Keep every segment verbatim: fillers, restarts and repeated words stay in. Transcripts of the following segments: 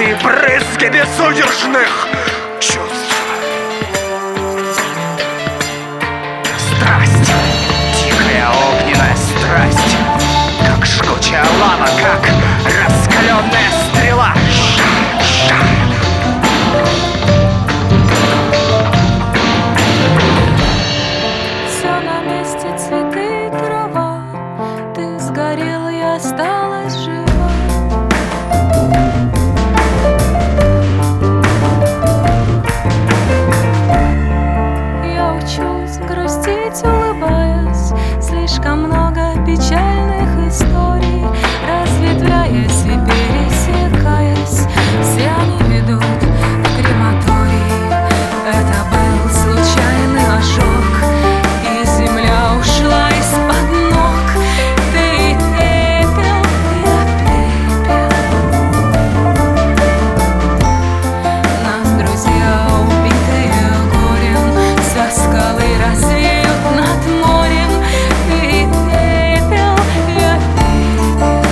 и брызги безудержных чувств. Страсть, тихая огненная страсть, как жгучая лава, как раскаленная стрела. Все на месте, цветы и трава. Ты сгорел, я осталась жива. Я учусь грустить, улыбаясь. Слишком много печальных историй, разветвляясь и пересекаясь. Все они ведут в крематорий. Это был случайный ожог, и земля ушла из-под ног. Ты пепел, я пепел. Нас друзья, убитые горем, со скалы развеют над морем. Ты пепел, я пепел.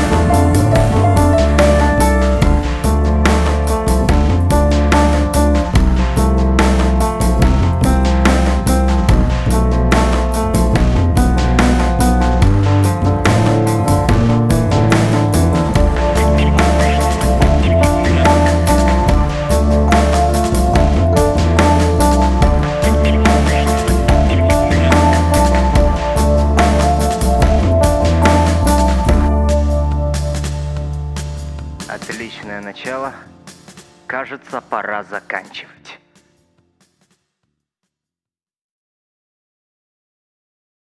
Отличное начало. Кажется, пора заканчивать.